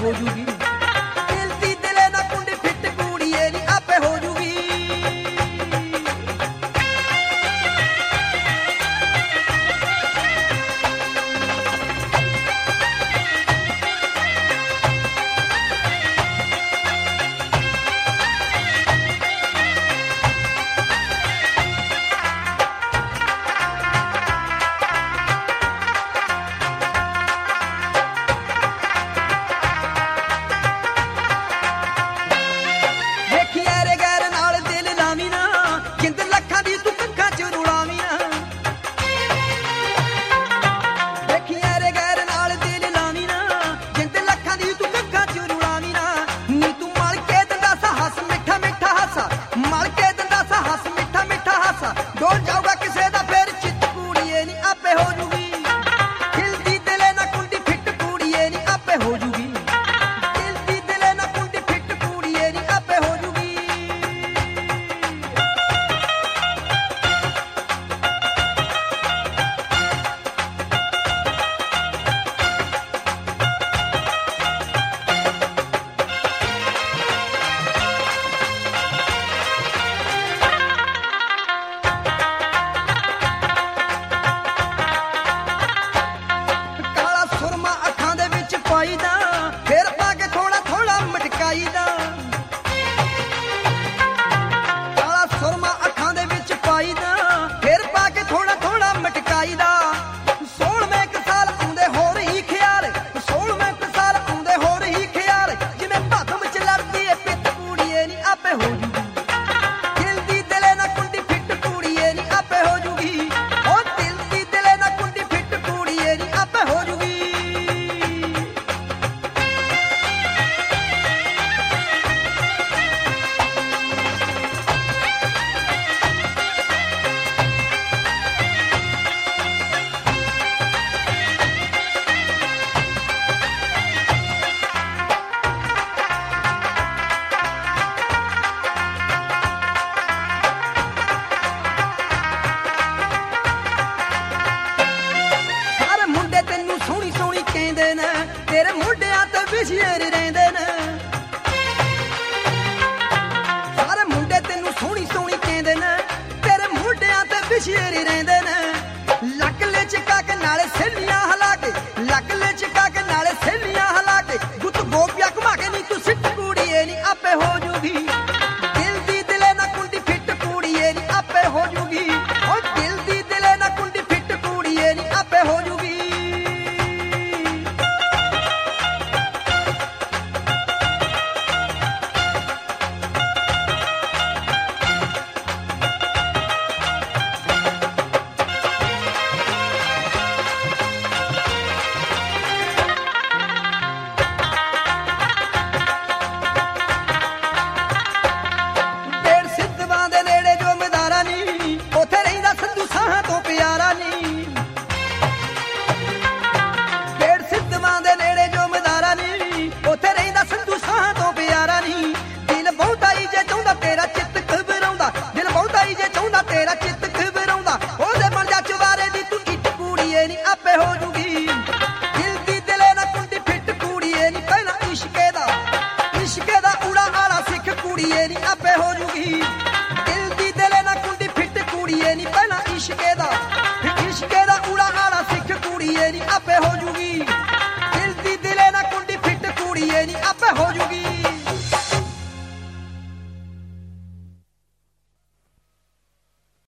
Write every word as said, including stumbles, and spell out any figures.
ਹੋ ਜੂਗੀ। ਦਿਲ ਦੀ ਦਿਲੇ ਨਾ ਕੁੰਡੀ ਫਿੱਟ ਕੁੜੀਏ ਨੀ ਆਪੇ ਹੋ ਜੂਗੀ। ਤੇਰੇ ਮੁੰਡਿਆਂ ਤੇ ਵਿਸ਼ੇਰ ਰਹਿੰਦੇ ਨੇ, ਸਾਰੇ ਮੁੰਡੇ ਤੈਨੂੰ ਸੋਹਣੀ ਸੋਹਣੀ ਕਹਿੰਦੇ ਨੇ, ਤੇਰੇ ਮੁੰਡਿਆਂ ਤੇ ਵਿਸ਼ੇਰ ਰਹਿੰਦੇ ਨੇ। ਲੱਕ ਲੈ ਚਕਾ ਕੇ ਨਾਲੇ ਸੇਲੀਆਂ ਹਿਲਾ ਕੇ, ਲੱਕ ਲੈ ਚਕਾ ਕੇ ਨਾਲੇ ਸੇਲੀਆਂ ਹਿਲਾ ਕੇ, ਗੁੱਤ ਗੋਪੀਆਂ ਘੁਮਾ ਕੇ ਨੀ ਤੂੰ ਸਿੱਟ ਕੁੜੀਏ ਨੀ ਆਪੇ ਹੋ ਜੂਗੀ। ਦਿਲ ਦੀ ਦਿਲੇ ਨਾ ਕੁੰਡੀ ਫਿੱਟ ਕੁੜੀਏ ਨੀ ਆਪੇ ਹੋ ਜੂਗੀ। ਓ ਦਿਲ ਦੀ ਦਿਲੇ ਨਾ ਕੁੰਡੀ ਫਿੱਟ ਕੁੜੀਏ ਨੀ ਆਪੇ ਹੋ ਜੂਗੀ। ਤੇਰਾ ਚਿੱਤ ਘਬਰਾਉਂਦਾ ਉਹਦੇ ਬਣ ਜਾ ਚਵਾਰੇ ਦੀ ਤੂੰ ਇੱਟ ਕੁੜੀਏ ਨੀ ਆਪੇ ਹੋ ਜੂਗੀ। ਦਿਲ ਦੀ ਦਿਲੇ ਨਾ ਕੁੰਡੀ ਫਿੱਟ ਕੁੜੀਏ ਨੀ ਪਹਿਲਾਂ ਇਸ਼ਕੇ ਦਾ, ਇਸ਼ਕੇ ਦਾ ਊੜਾ ਆਲਾ ਸਿੱਖ ਕੁੜੀਏ ਨੀ ਆਪੇ ਹੋ ਜੂਗੀ। ਦਿਲ ਦੀ ਦਿਲੇ ਨਾ ਕੁੰਡੀ ਫਿੱਟ ਕੁੜੀਏ ਨੀ ਪਹਿਲਾਂ ਇਸ਼ਕੇ ਦਾ।